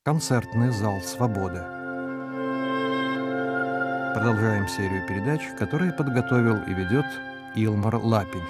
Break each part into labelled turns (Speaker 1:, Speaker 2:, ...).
Speaker 1: Концертный зал «Свободы». Продолжаем серию передач, которые подготовил и ведет Илмар Лапинш.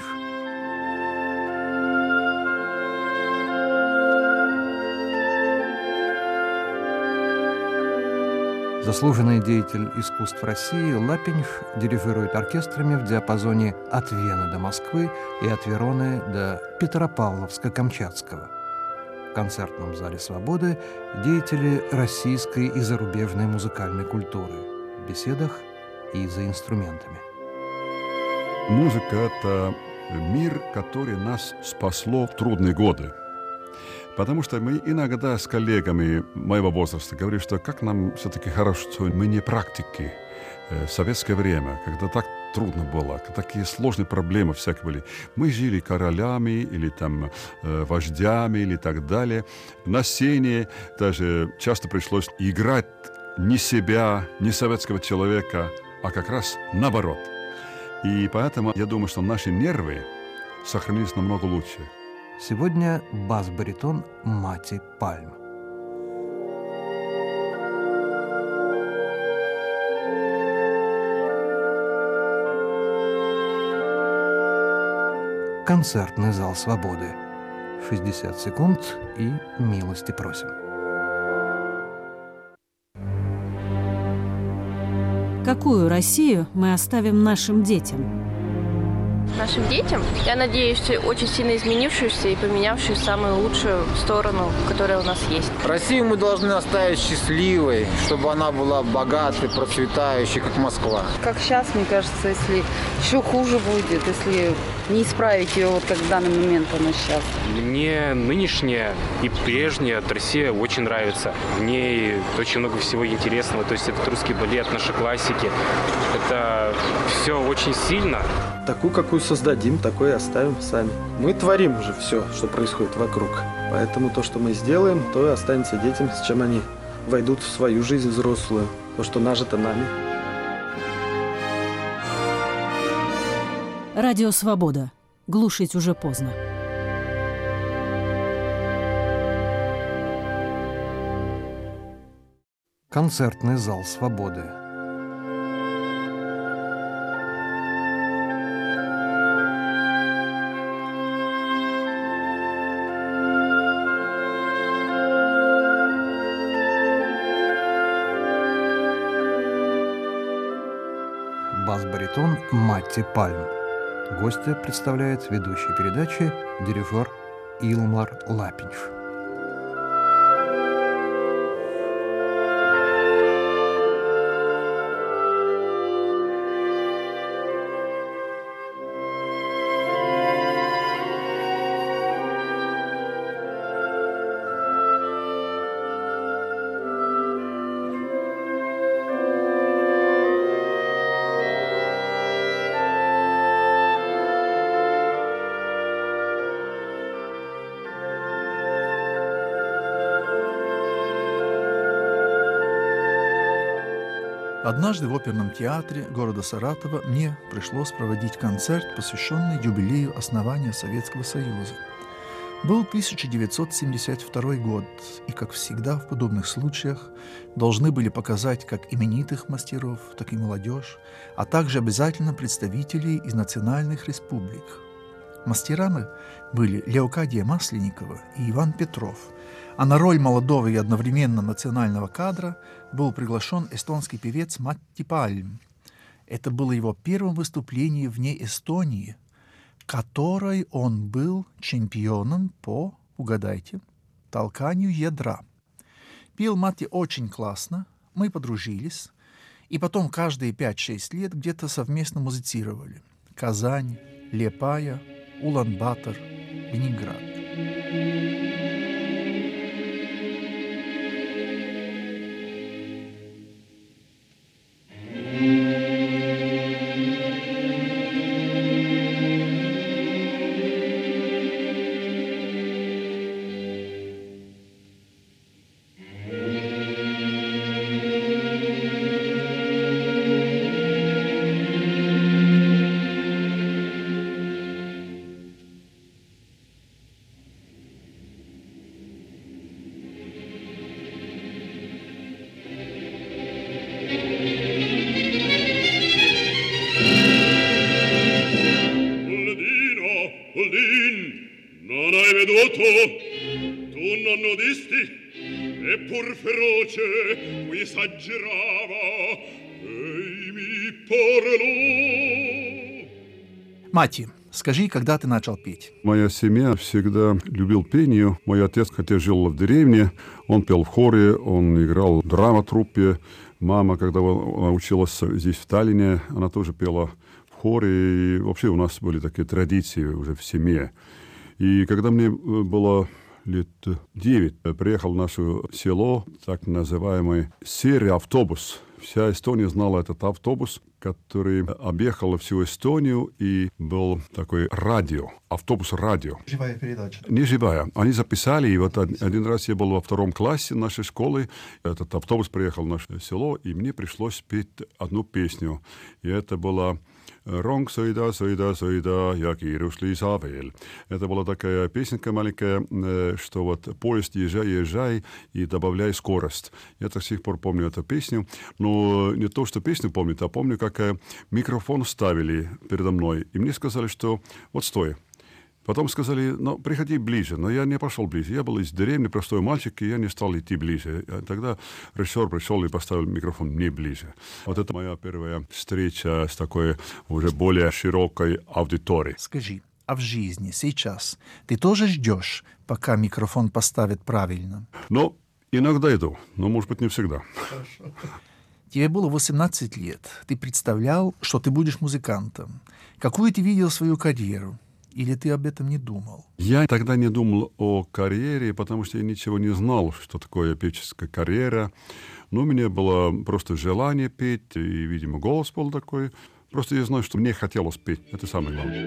Speaker 1: Заслуженный деятель искусств России Лапинш дирижирует оркестрами в диапазоне от Вены до Москвы и от Вероны до Петропавловска-Камчатского. В концертном зале «Свободы» деятели российской и зарубежной музыкальной культуры в беседах и за инструментами.
Speaker 2: Музыка – это мир, который нас спасло в трудные годы. Потому что мы иногда с коллегами моего возраста говорим, что как нам все-таки хорошо, что мы не практики в советское время, когда так трудно было, такие сложные проблемы всякие были. Мы жили королями или там вождями или так далее. На сцене даже часто пришлось играть не себя, не советского человека, а как раз наоборот. И поэтому я думаю, что наши нервы сохранились намного лучше.
Speaker 1: Сегодня бас-баритон Матти Пальм. Концертный зал «Свободы». 60 секунд и милости просим.
Speaker 3: Какую Россию мы оставим нашим детям?
Speaker 4: Нашим детям, я надеюсь, очень сильно изменившуюся и поменявшую в самую лучшую сторону, которая у нас есть.
Speaker 5: Россию мы должны оставить счастливой, чтобы она была богатой, процветающей, как Москва.
Speaker 6: Как сейчас, мне кажется, если еще хуже будет, если не исправить ее, вот как в данный момент она сейчас.
Speaker 7: Мне нынешняя и прежняя Россия очень нравится. В ней очень много всего интересного. То есть это русский балет, наши классики. Это все очень сильно.
Speaker 8: Такую, какую создадим, такой и оставим сами. Мы творим уже все, что происходит вокруг. Поэтому то, что мы сделаем, то и останется детям, с чем они войдут в свою жизнь взрослую. То, что нажито нами.
Speaker 3: Радио «Свобода». Глушить уже поздно.
Speaker 1: Концертный зал «Свободы». Бас-баритон Матти Пальм. Гостя представляет ведущий передачи дирижер Илмар Лапинш.
Speaker 9: Однажды в оперном театре города Саратова мне пришлось проводить концерт, посвященный юбилею основания Советского Союза. Был 1972 год, и, как всегда в подобных случаях, должны были показать как именитых мастеров, так и молодежь, а также обязательно представителей из национальных республик. Мастерами были Леокадия Масленникова и Иван Петров, а на роль молодого и одновременно национального кадра был приглашен эстонский певец Матти Пальм. Это было его первое выступление вне Эстонии, которой он был чемпионом по, угадайте, толканию ядра. Пел Матти очень классно, мы подружились, и потом каждые 5-6 лет где-то совместно музицировали. Казань, Лиепая, Улан-Батор, Ленинград.
Speaker 10: Eppur feroce qui s'aggirava e mi parlò.
Speaker 9: Мати, скажи, когда ты начал петь?
Speaker 2: Моя семья всегда любил пение. Мой отец, хотя жил в деревне, он пел в хоре, он играл в драматруппе. Мама, когда она училась здесь, в Таллине, она тоже пела в хоре. И вообще у нас были такие традиции уже в семье. И когда мне было лет 9, я приехал в наше село, так называемый серия-автобус. Вся Эстония знала этот автобус, который объехал всю Эстонию, и был такой радио, автобус-радио.
Speaker 9: Живая передача.
Speaker 2: Не живая. Они записали, и вот один раз я был во 2 классе нашей школы, этот автобус приехал в наше село, и мне пришлось петь одну песню. И это была «Ронг sõida, sõida, sõida ja kiirus lisa veel». Это была такая песенка маленькая, что вот поезд езжай, езжай и добавляй скорость. Я до сих пор помню эту песню, но не то, что песню помню, а помню, как микрофон ставили передо мной, и мне сказали, что вот стой. Потом сказали, ну, приходи ближе. Но я не пошел ближе. Я был из деревни, простой мальчик, и я не стал идти ближе. Тогда режиссер пришел и поставил микрофон мне ближе. Вот это моя первая встреча с такой уже более широкой аудиторией.
Speaker 9: Скажи, а в жизни сейчас ты тоже ждешь, пока микрофон поставят правильно?
Speaker 2: Ну, иногда иду, но, может быть, не всегда.
Speaker 9: Хорошо. Тебе было 18 лет. Ты представлял, что ты будешь музыкантом. Какую ты видел свою карьеру? Или ты об этом не думал?
Speaker 2: Я тогда не думал о карьере, потому что я ничего не знал, что такое певческая карьера. Но у меня было просто желание петь, и, видимо, голос был такой. Просто я знаю, что мне хотелось петь. Это самое главное.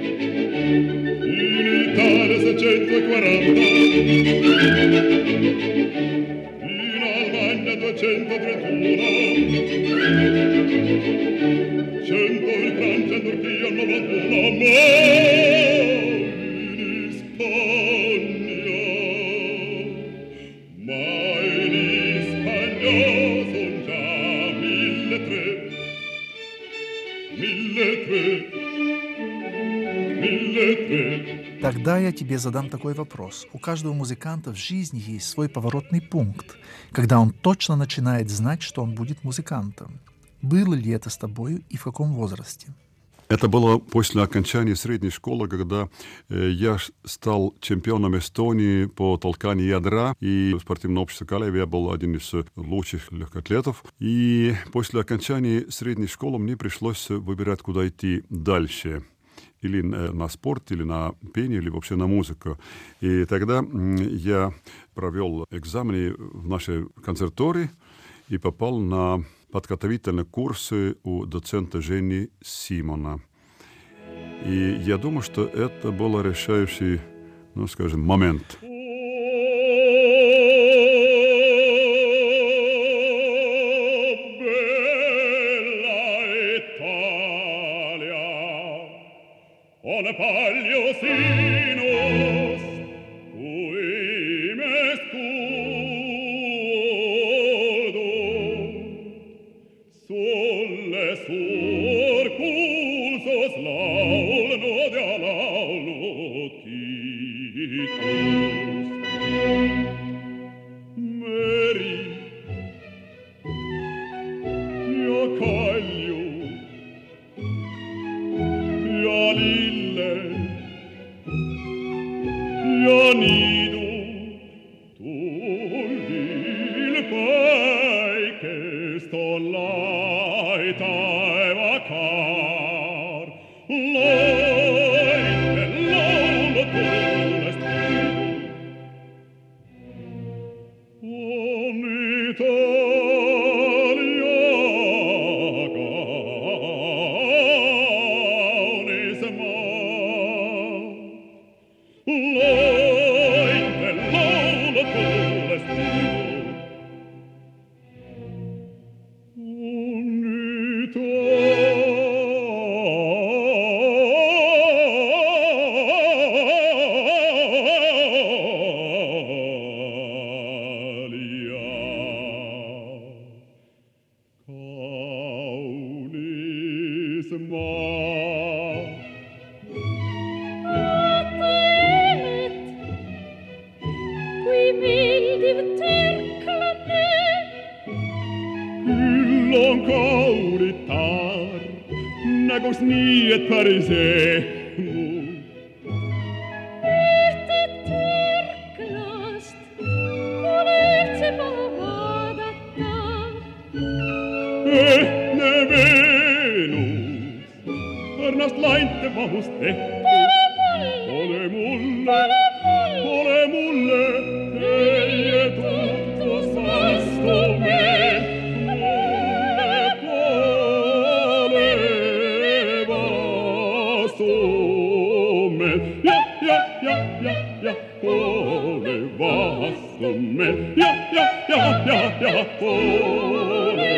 Speaker 9: Тогда я тебе задам такой вопрос. У каждого музыканта в жизни есть свой поворотный пункт, когда он точно начинает знать, что он будет музыкантом. Было ли это с тобой и в каком возрасте?
Speaker 2: Это было после окончания средней школы, когда я стал чемпионом Эстонии по толканию ядра. И в спортивном обществе Калеви я был один из лучших легкоатлетов. И после окончания средней школы мне пришлось выбирать, куда идти дальше. Или на спорт, или на пение, или вообще на музыку. И тогда я провел экзамены в нашей консерватории и попал на подготовительные курсы у доцента Жени Симона. И я думаю, что это был решающий, ну, скажем, момент.
Speaker 11: Qui mildi
Speaker 10: Sull'on cauritar, nägus nii, et päris ehmu.
Speaker 11: Ühte türklast pole üldse paha vaadata.
Speaker 10: Ehtne Veenus, õrnast lainte mahust tehtud. Pole mulle, teie tutvus vastu meelt. Pole vastu meil, ja, pole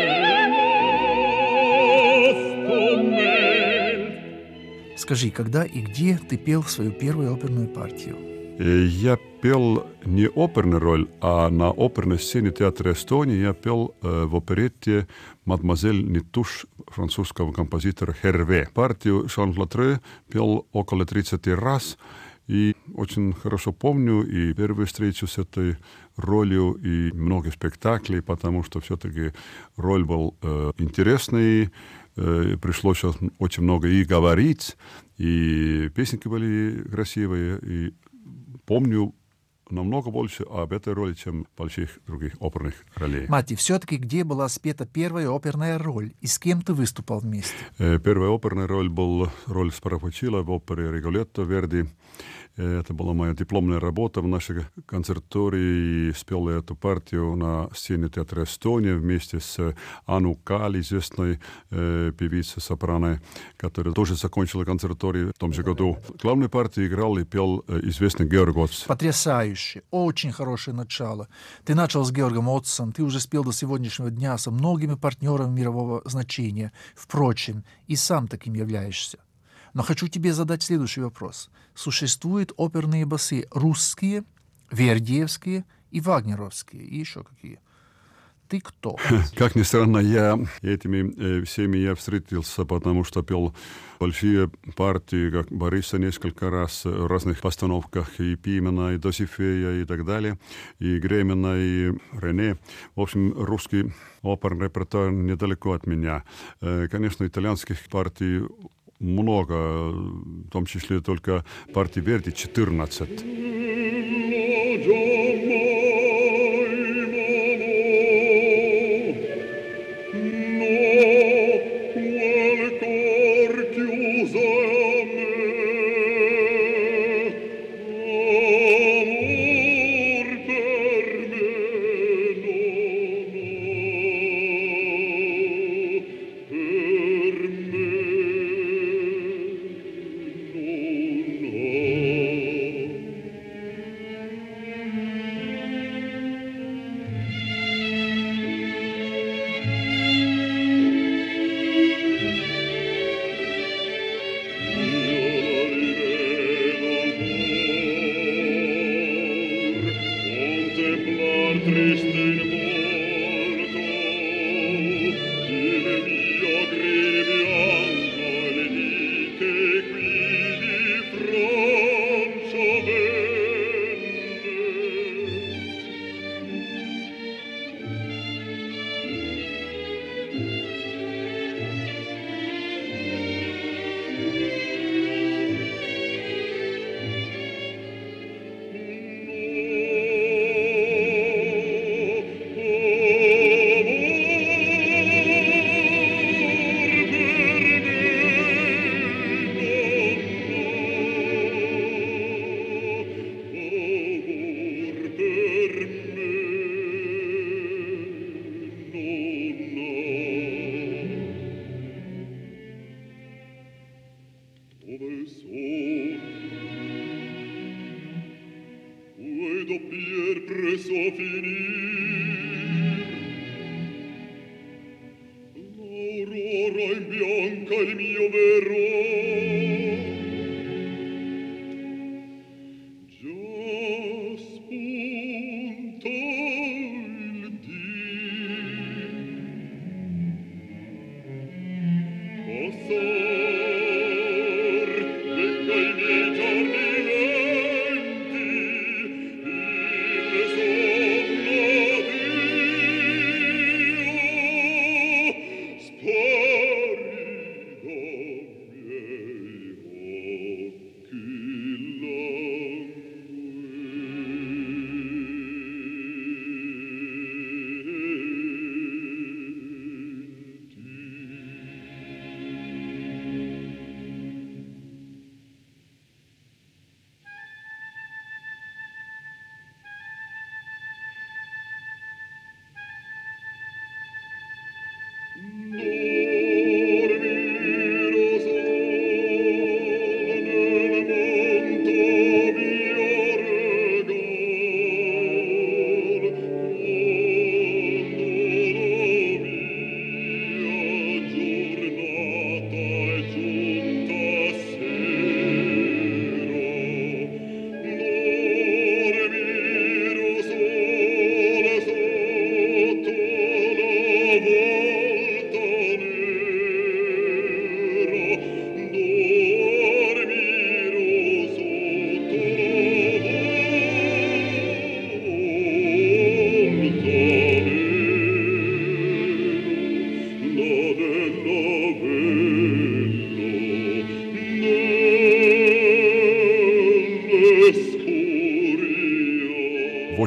Speaker 10: vastu meil.
Speaker 9: Скажи, когда и где ты пел свою первую оперную партию?
Speaker 2: Я пел не оперную роль, а на оперной сцене театра Эстонии я пел в оперетте «Мадемуазель Нетуш» французского композитора Херве. Партию Шарль Латре пел около 30 раз, и очень хорошо помню и первую встречу с этой ролью, и много спектаклей, потому что все-таки роль был интересный, пришлось очень много и говорить, и песенки были красивые, и помню намного больше об этой роли, чем больших других оперных ролей.
Speaker 9: Мати, все-таки где была спета первая оперная роль, и с кем ты выступал вместе?
Speaker 2: Первая оперная роль была роль Спарапучила в опере «Риголетто» Верди. Это была моя дипломная работа в нашей консерватории. Спел эту партию на сцене театра Эстония вместе с Ану Кали, известной певицей-сопрано, которая тоже закончила консерваторию в том же году. Главную партию играл и пел известный Георг Отц.
Speaker 9: Потрясающе, очень хорошее начало. Ты начал с Георгом Отцем, ты уже спел до сегодняшнего дня со многими партнерами мирового значения. Впрочем, и сам таким являешься. Но хочу тебе задать следующий вопрос. Существуют оперные басы русские, вердиевские и вагнеровские, и еще какие? Ты кто?
Speaker 2: Как ни странно, я этими всеми я встретился, потому что пел большие партии, как Бориса несколько раз в разных постановках, и Пимена, и Досифея, и так далее, и Гремена, и Рене. В общем, русский оперный репертуар недалеко от меня. Конечно, итальянских партий много, в том числе только партии Верди 14.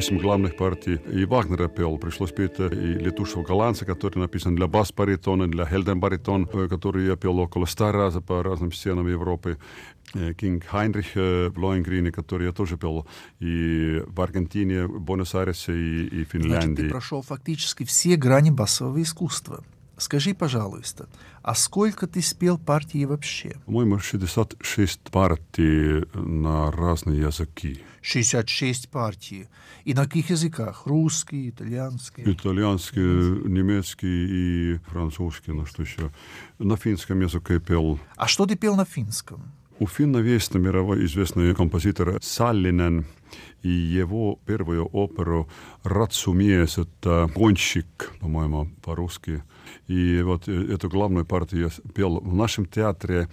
Speaker 2: 8 главных партий. И Вагнера пел. Пришлось петь и «Летушего голландца», который написан для бас-баритона, для хельден-баритон, который я пел около 100 раз по разным сценам Европы. Кинг Хайнрих в Лоенгрине, который я тоже пел и в Аргентине, в Буэнос-Айресе и Финляндии.
Speaker 9: Значит, ты прошел фактически все грани басового искусства. Скажи, пожалуйста, а сколько ты спел партий вообще?
Speaker 2: По-моему, 66 партий на разные языки.
Speaker 9: 66 партий. И на каких языках? Русский, итальянский?
Speaker 2: Итальянский, немецкий и французский. Ну что еще? На финском языке пел.
Speaker 9: А что ты пел на финском?
Speaker 2: У финнов есть мировой известный композитор Sallinen, и его первую оперу «Ратсумиес» — это «Гонщик», по-моему, по-русски. И вот эту главную партию я пел в нашем театре,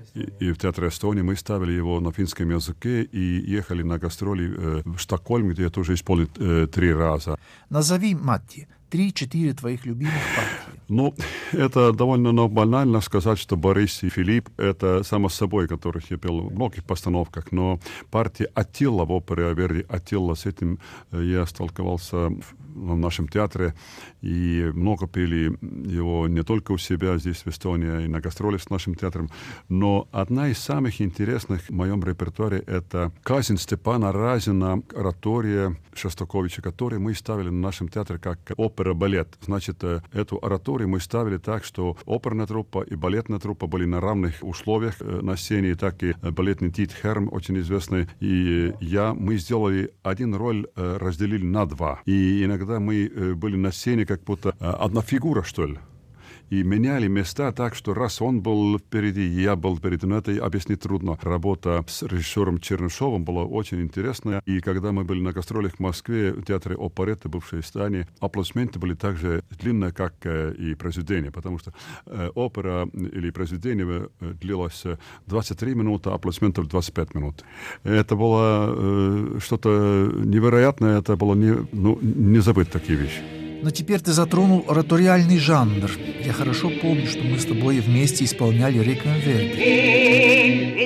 Speaker 2: и в театре Эстонии. Мы ставили его на финском языке и ехали на гастроли в Стокгольм, где я тоже исполнил 3 раза.
Speaker 9: Назови, Матти, 3-4 твоих любимых партии.
Speaker 2: Ну, это довольно банально сказать, что Борис и Филипп — это само собой, которых я пел в многих постановках, но партия Аттила в опере Верди «Аттила», с этим я сталкивался в нашем театре, и много пели его не только у себя здесь, в Эстонии, а и на гастролях с нашим театром. Но одна из самых интересных в моем репертуаре — это «Казнь Степана Разина», оратория Шостаковича, которую мы ставили на нашем театре как опера-балет. Значит, эту ораторию мы ставили так, что оперная труппа и балетная труппа были на равных условиях на сцене, так и балетный Тит Херм, очень известный, и мы сделали один роль, разделили на 2. И иногда мы были на сцене как будто одна фигура, что ли. И меняли места так, что раз он был впереди, я был впереди. Но это объяснить трудно. Работа с режиссером Чернышовым была очень интересная. И когда мы были на гастролях в Москве, в театре «Опаретта», бывшей Стане, аплодисменты были так же длинные, как и произведение. Потому что опера или произведение длилось 23 минуты, аплодисментов 25 минут. Это было что-то невероятное. Это было не забыть такие вещи.
Speaker 9: Но теперь ты затронул ораториальный жанр. Я хорошо помню, что мы с тобой вместе исполняли «Реквием Верди».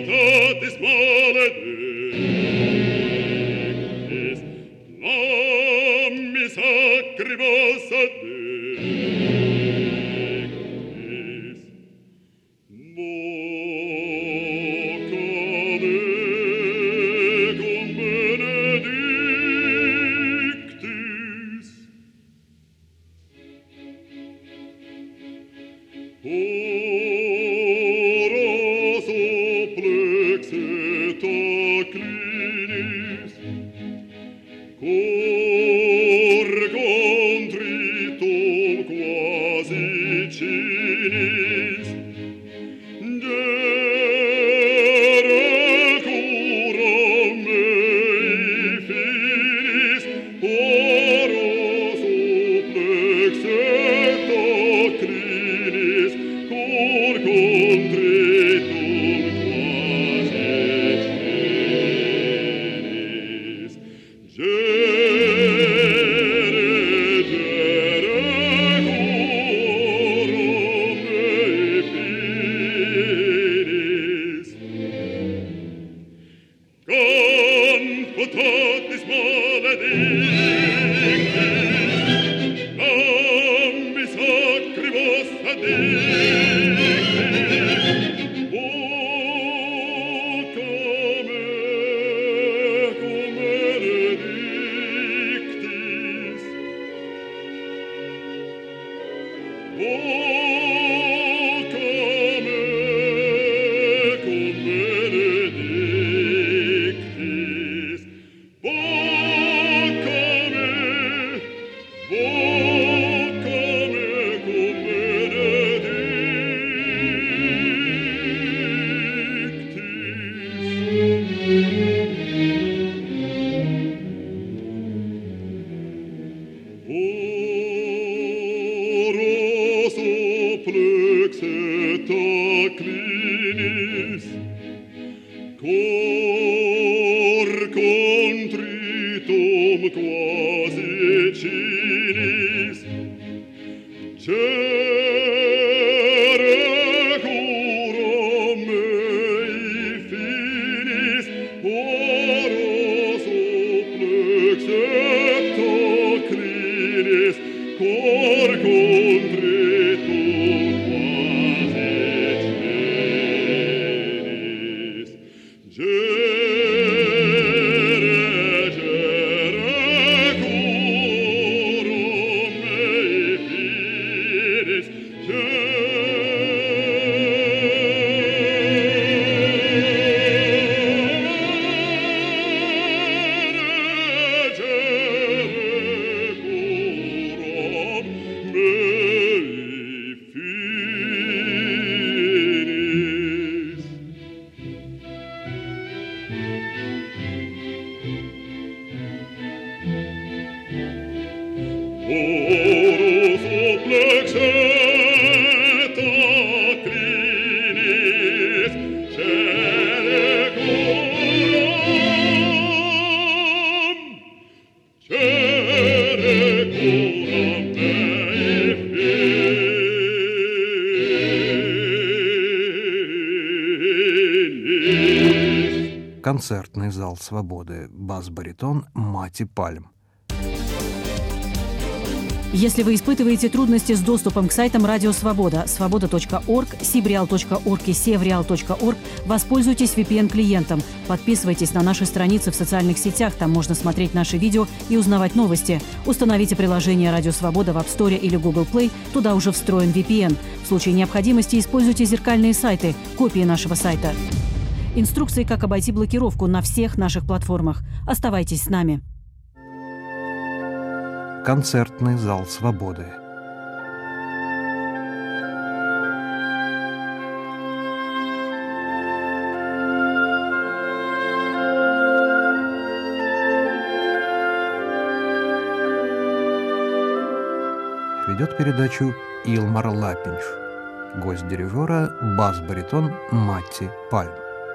Speaker 10: Ora finis, cor contritum quasi celis. Gere, gere, corum mei finis, Orus oplexet acrinis, cere coram mei finis.
Speaker 1: Концертный зал «Свободы», бас-баритон Мати Пальм.
Speaker 3: Если вы испытываете трудности с доступом к сайтам Радио Свобода, свобода.орг, sibreal.org и sevreal.org, воспользуйтесь VPN-клиентом. Подписывайтесь на наши страницы в социальных сетях, там можно смотреть наши видео и узнавать новости. Установите приложение Радио Свобода в App Store или Google Play, туда уже встроен VPN. В случае необходимости используйте зеркальные сайты, копии нашего сайта. Инструкции, как обойти блокировку на всех наших платформах. Оставайтесь с нами.
Speaker 1: Концертный зал «Свободы». Ведет передачу Илмар Лапинш. Гость дирижера – бас-баритон Мати Пальм.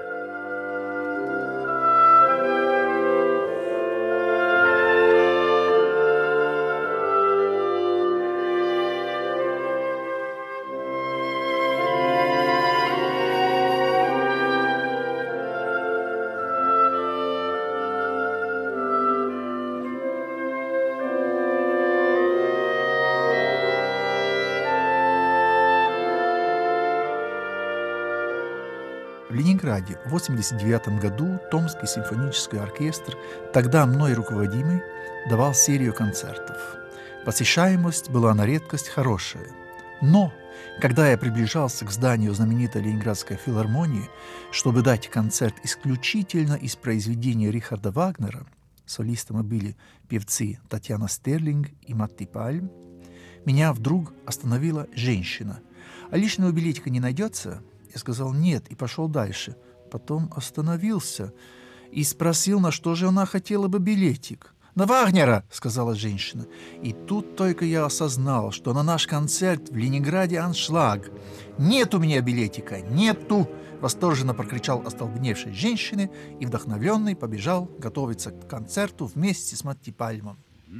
Speaker 9: В Ленинграде в 1989 году Томский симфонический оркестр, тогда мной руководимый, давал серию концертов. Посещаемость была на редкость хорошая. Но, когда я приближался к зданию знаменитой Ленинградской филармонии, чтобы дать концерт исключительно из произведений Рихарда Вагнера, солистами были певцы Татьяна Стерлинг и Мати Пальм, меня вдруг остановила женщина. «А лишнего билетика не найдется?» Я сказал «нет» и пошел дальше. Потом остановился и спросил, на что же она хотела бы билетик. «На Вагнера!» — сказала женщина. И тут только я осознал, что на наш концерт в Ленинграде аншлаг. «Нет у меня билетика! Нету!» — восторженно прокричал остолбеневшей женщины и вдохновленный побежал готовиться к концерту вместе с Мати Пальмом.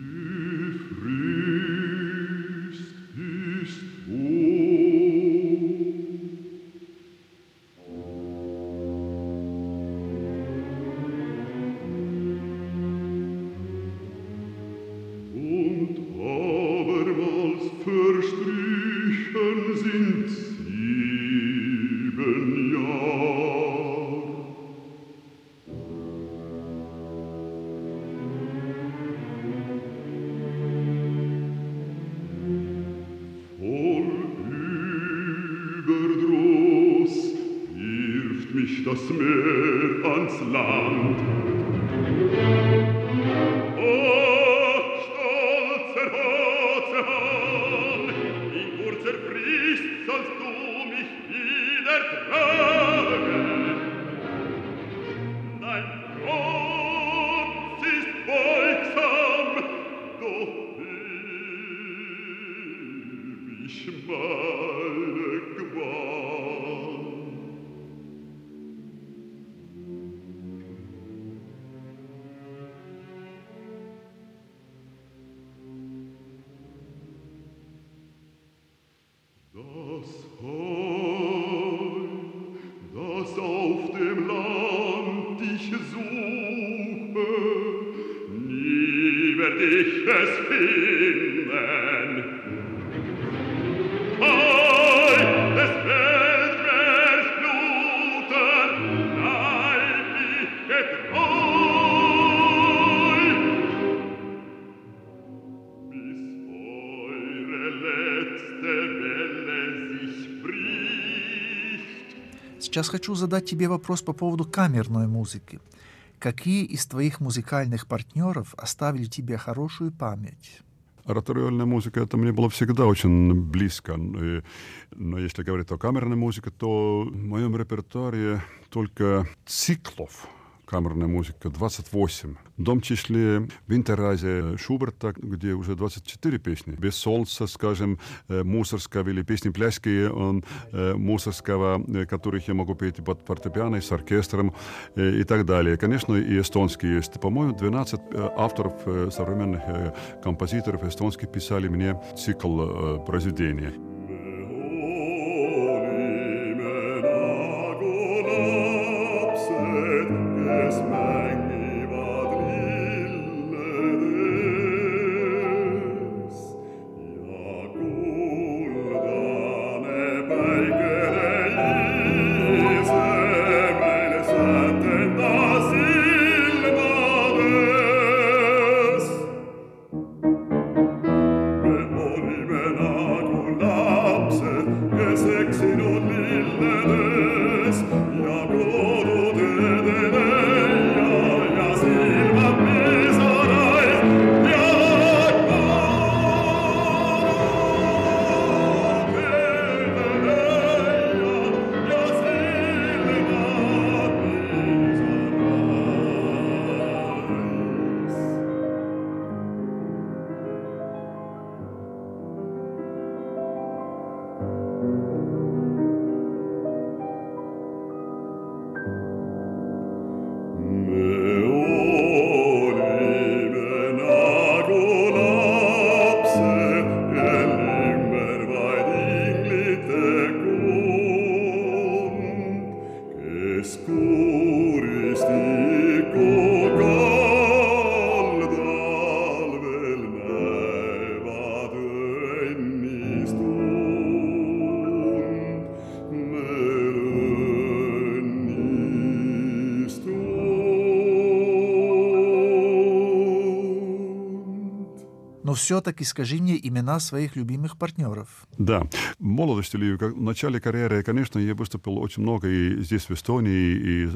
Speaker 10: Das Meer ans Land. O, stolzer Ozean, in kurzer Frist sollst du mich wieder tragen. Dein Trotz ist beugsam, doch ewig meine Qual. Das Heil, das auf dem Land ich suche, nie werd ich es finden,
Speaker 9: Сейчас хочу задать тебе вопрос по поводу камерной музыки. Какие из твоих музыкальных партнеров оставили тебе хорошую память?
Speaker 2: Ораториальная музыка, это мне было всегда очень близко. Но если говорить о камерной музыке, то в моем репертуаре только циклов камерная музыка 28. В том числе Винтерразе Шуберта, где уже 24 песни. Без солнца, скажем, Мусорского или песни пляски Мусорского, которых я могу петь под фортепиано, с оркестром и так далее. Конечно, и эстонские есть. По-моему, 12 авторов, современных композиторов эстонских писали мне цикл произведения.
Speaker 9: Все-таки скажи мне имена своих любимых партнеров.
Speaker 2: Да. В молодости или в начале карьеры, конечно, я выступил очень много и здесь, в Эстонии, и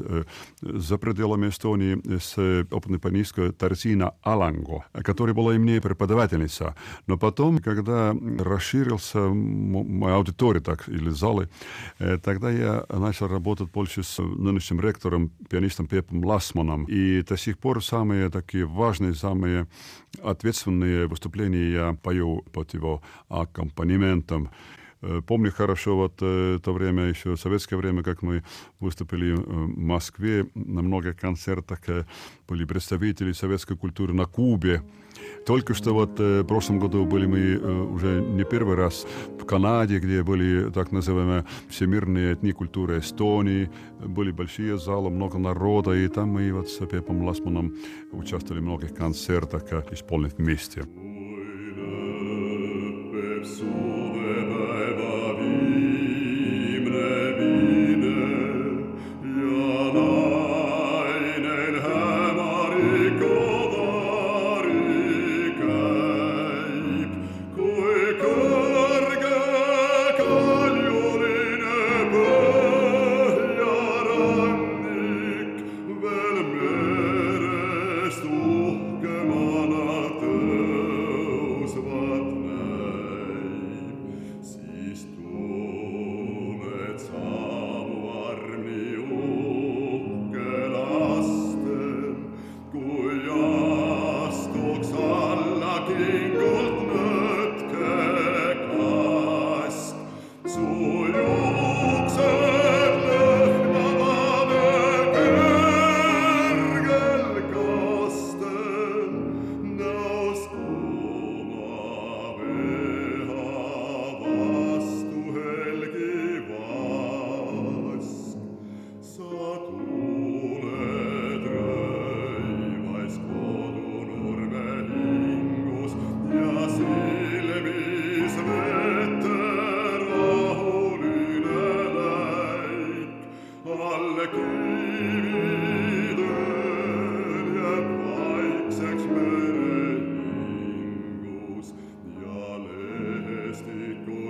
Speaker 2: за пределами Эстонии с опытной пианисткой Тарзина Аланго, которая была и мне преподавательница. Но потом, когда расширился моя аудитория, так, или залы, тогда я начал работать больше с нынешним ректором, пианистом Пепом Ласманом. И до сих пор самые такие важные, самые ответственные выступления я пою под его аккомпанементом. Помню хорошо вот то время, еще советское время, как мы выступили в Москве на многих концертах, были представители советской культуры на Кубе. Только что вот в прошлом году были мы уже не первый раз в Канаде, где были так называемые всемирные дни культуры Эстонии, были большие залы, много народа, и там мы вот с Пепом Ласманом участвовали в многих концертах, исполнив вместе.
Speaker 10: Uhkemana tö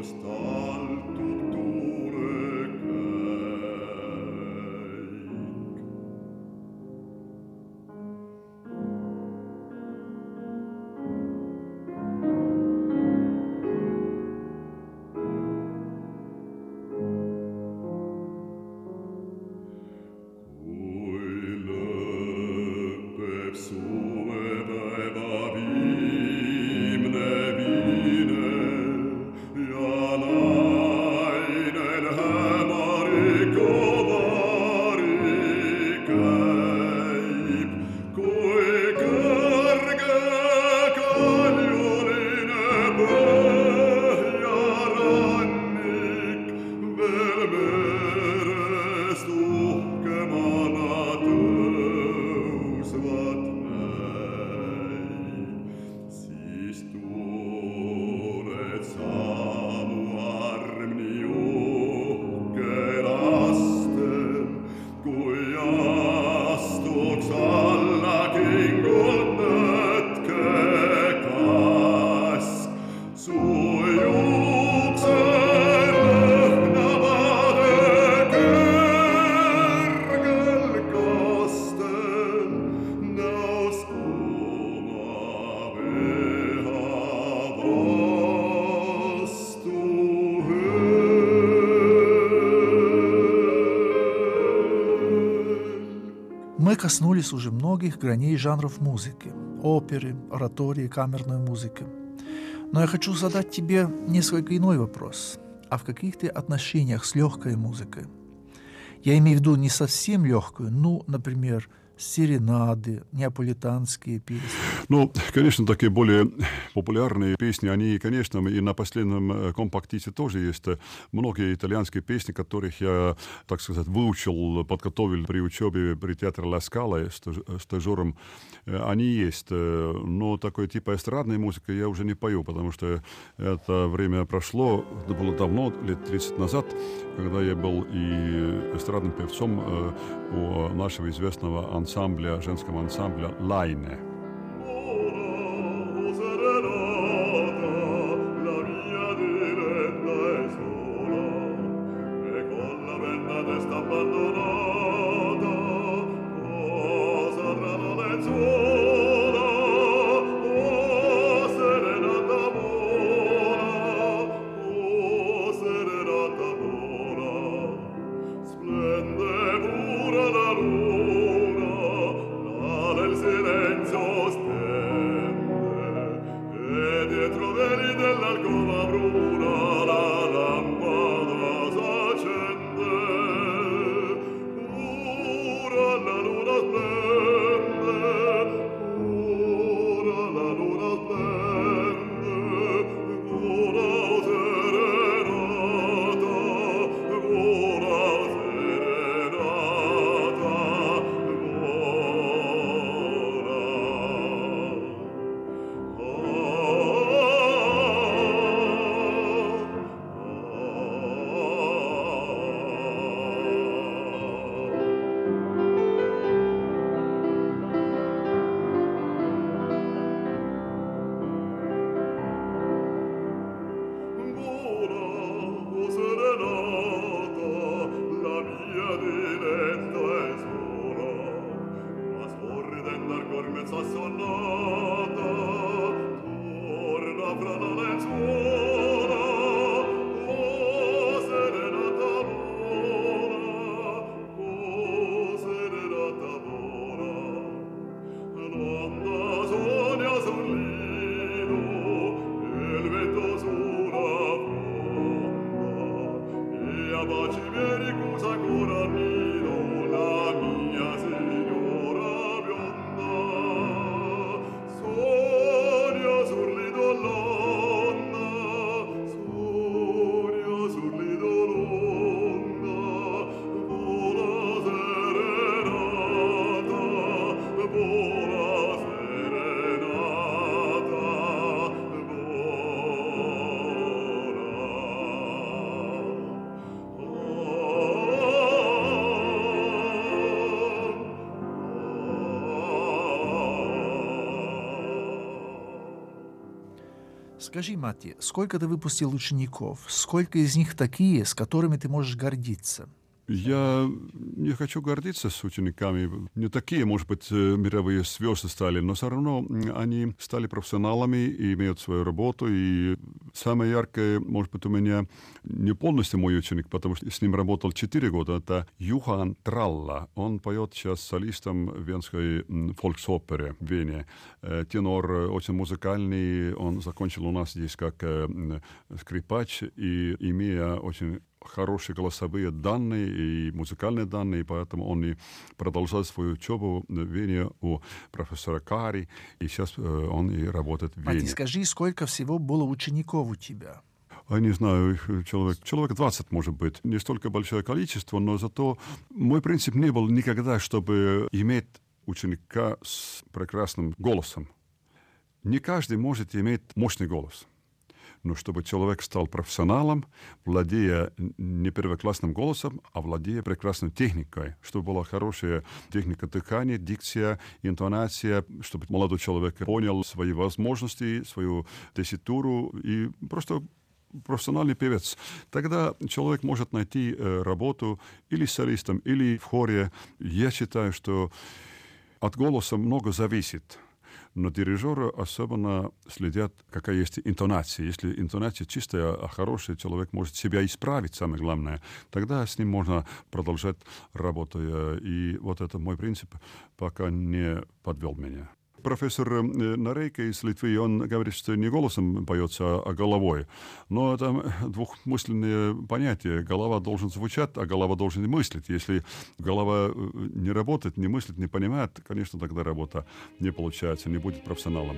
Speaker 9: Мы коснулись уже многих граней жанров музыки – оперы, оратории, камерной музыки. Но я хочу задать тебе несколько иной вопрос. А в каких ты отношениях с легкой музыкой? Я имею в виду не совсем легкую, ну, например, серенады, неаполитанские песни.
Speaker 2: Ну, конечно, такие более популярные песни, они, конечно, и на последнем компактите тоже есть многие итальянские песни, которых я, так сказать, выучил, подготовил при учебе при театре Ла Скала стажером. Они есть, но такой типа эстрадной музыки я уже не пою, потому что это время прошло, это было давно, лет 30 назад, когда я был и эстрадным певцом у нашего известного ансамбля, женского ансамбля «Лайне».
Speaker 9: Скажи, Мати, сколько ты выпустил учеников? Сколько из них такие, с которыми ты можешь гордиться?
Speaker 2: Я не хочу гордиться с учениками. Не такие, может быть, мировые звезды стали, но все равно они стали профессионалами и имеют свою работу. И самое яркое, может быть, у меня не полностью мой ученик, потому что с ним работал 4 года. Это Юхан Тралла. Он поет сейчас солистом в Венской фольксопере в Вене. Тенор очень музыкальный. Он закончил у нас здесь как скрипач, и имея очень хорошие голосовые данные и музыкальные данные, поэтому он и продолжал свою учебу в Вене у профессора Кари, и сейчас он и работает в Вене.
Speaker 9: Мати, скажи, сколько всего было учеников у тебя?
Speaker 2: Я не знаю, человек 20, может быть. Не столько большое количество, но зато мой принцип не был никогда, чтобы иметь ученика с прекрасным голосом. Не каждый может иметь мощный голос. Но чтобы человек стал профессионалом, владея не первоклассным голосом, а владея прекрасной техникой, чтобы была хорошая техника дыхания, дикция, интонация, чтобы молодой человек понял свои возможности, свою тесситуру и просто профессиональный певец. Тогда человек может найти работу или солистом, или в хоре. Я считаю, что от голоса много зависит. Но дирижеры особенно следят, какая есть интонация. Если интонация чистая, а хорошая, человек может себя исправить, самое главное. Тогда с ним можно продолжать работу. И вот это мой принцип пока не подвел меня. Профессор Нарейко из Литвы, он говорит, что не голосом поется, а головой. Но это двухмысленные понятия. Голова должен звучать, а голова должен мыслить. Если голова не работает, не мыслит, не понимает, конечно, тогда работа не получается, не будет профессионалом.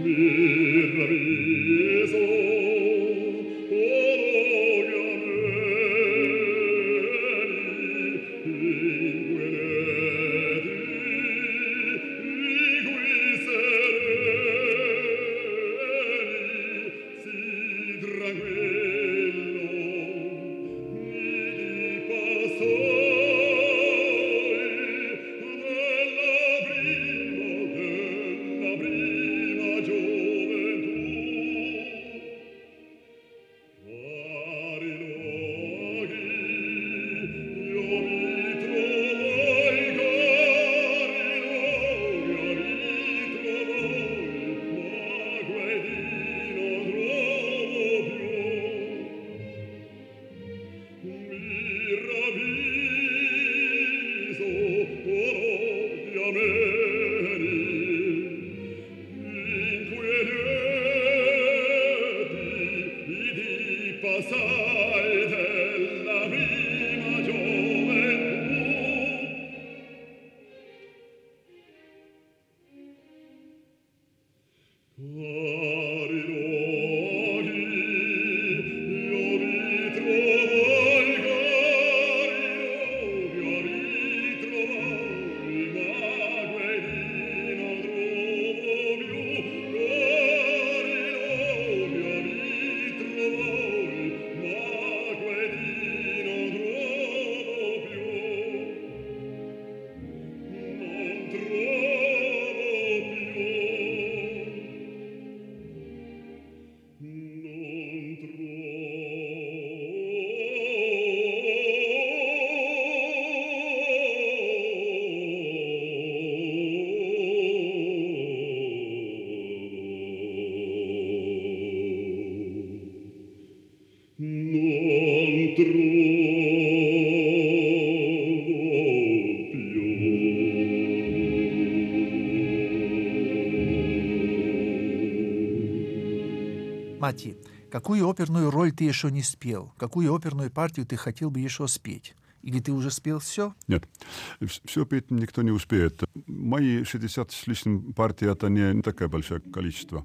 Speaker 9: Мати, какую оперную роль ты еще не спел? Какую оперную партию ты хотел бы еще спеть? Или ты уже спел все?
Speaker 2: Нет, все петь никто не успеет. Мои 60 с лишним партий — это не такое большое количество.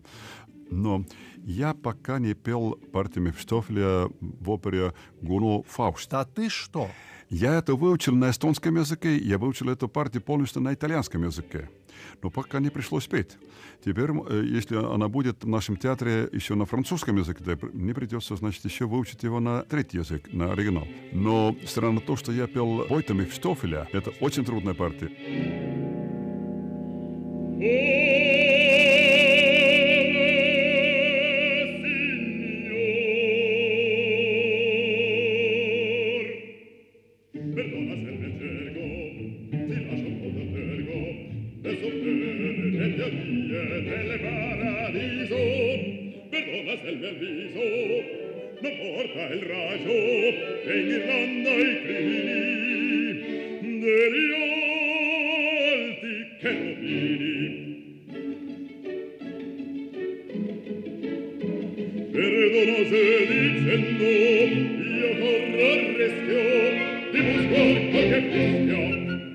Speaker 2: Но я пока не пел партию Мефистофеля в опере «Гуно Фауст».
Speaker 9: Да ты что?
Speaker 2: Я это выучил на эстонском языке, я выучил эту партию полностью на итальянском языке. Но пока не пришлось петь. Теперь, если она будет в нашем театре еще на французском языке, мне придется, значит, еще выучить его на третий язык, на оригинал. Но странно то, что я пел Войта Мефистофеля, это очень трудная партия.
Speaker 10: nel viso, non porta il raggio e in ghirlanda i crini degli alti cherubini. Perdonose dicendo, io corro al rischio di buscar qualche fischio.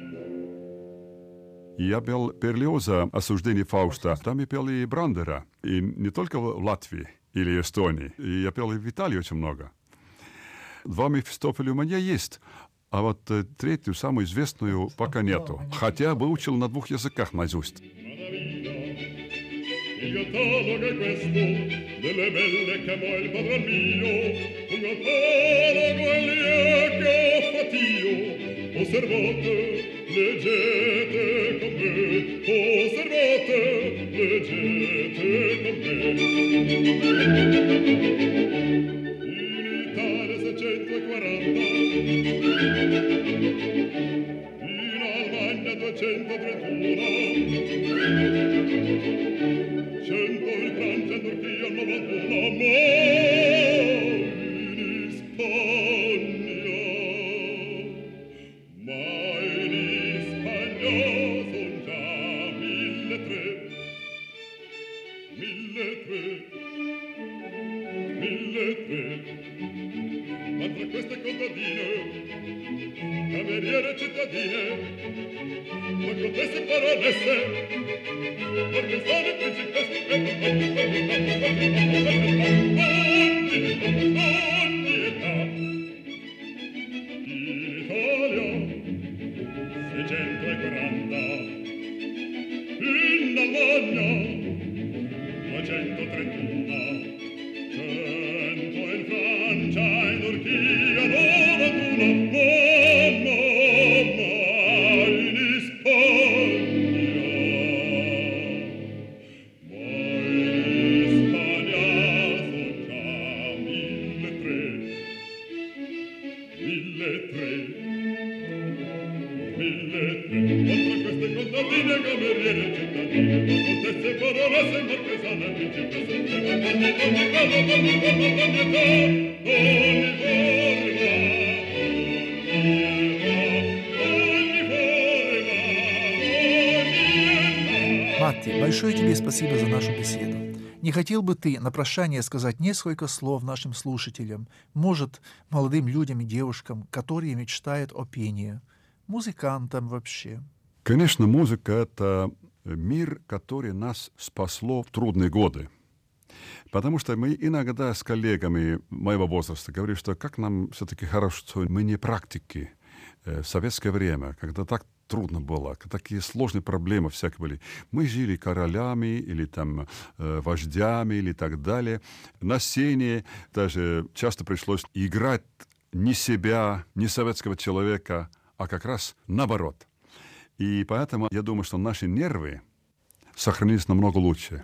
Speaker 2: Я пел Берлиоза «Осуждение Фауста». Там я пел и Брандера. И не только в Латвии или Эстонии. И я пел и в Италии очень много. 2 Мефистофеля у меня есть. А вот третью, самую известную, пока нету. Хотя выучил на 2 языках наизусть.
Speaker 10: Il catalogo è questo, delle belle che amò il padron mio, un catalogo è lì che ho fatto io. Osservate, leggete con me, osservate, leggete con me. In Italia 640, in Almagna 231, 100 in Francia, in Turchia, 91, ma in Spagna, son già 1.300, 1.300, ma tra queste contadine, cameriere cittadine, ma contesse baronesse, marchesane, principesse, ogni età. In Italia 640, in Almagna 231, 100 in Francia, in Turchia 91, in Spagna son già 1.300, oltre queste contadine, cameriere cittadine, ma contesse, baronesse, marchesane, principesse, ogni
Speaker 9: Матти, большое тебе спасибо за нашу беседу. Не хотел бы ты на прощание сказать несколько слов нашим слушателям, может, молодым людям и девушкам, которые мечтают о пении, музыкантам вообще?
Speaker 2: Конечно, музыка — это мир, который нас спасло в трудные годы. Потому что мы иногда с коллегами моего возраста говорим, что как нам все-таки хорошо, что мы не практики в советское время, когда так трудно было, такие сложные проблемы всякие были. Мы жили королями или там вождями или так далее. На сцене даже часто пришлось играть не себя, не советского человека, а как раз наоборот. И поэтому я думаю, что наши нервы сохранились намного лучше.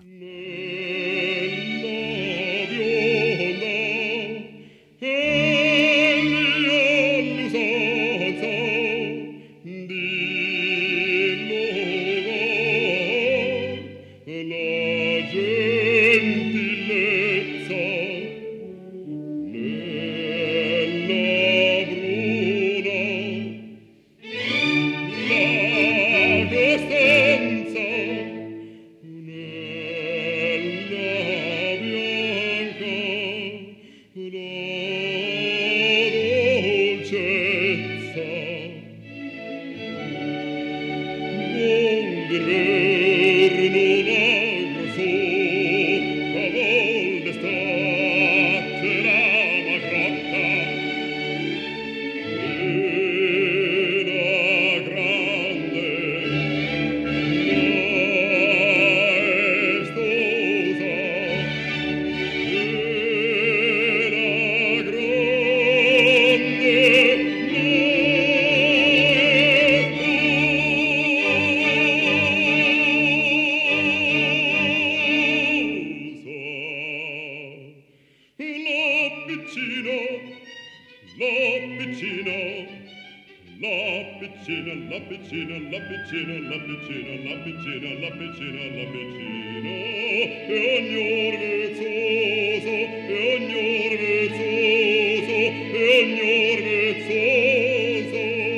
Speaker 10: La piccina, la piccina, la piccina, la piccina, la piccina, la piccina, la piccina, e ognor vezzoso, e ognor vezzoso, e ognor vezzoso.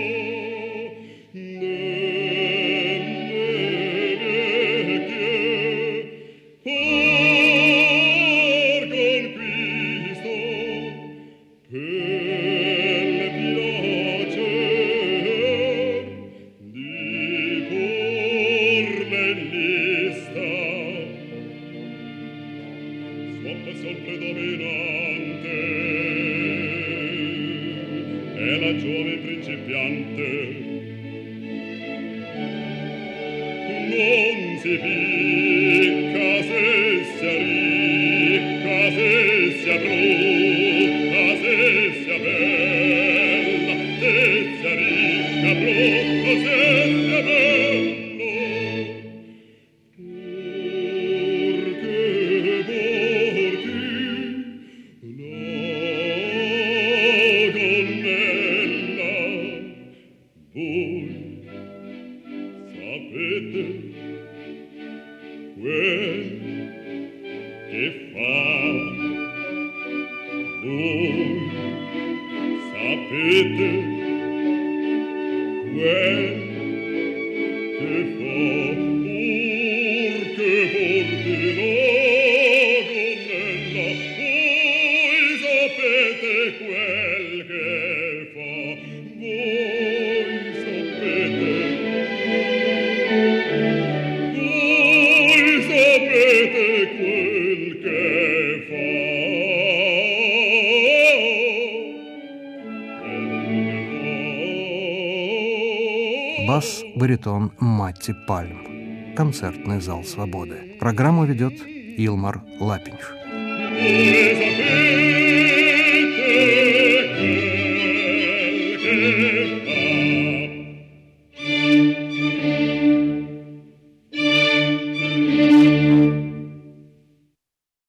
Speaker 10: Non si picca se sia ricca, se sia brutta, se sia bella, se sia ricca, brutta, se sia bella.
Speaker 1: Бас-баритон Матти Пальм. Концертный зал «Свободы». Программу ведет Илмар Лапинш.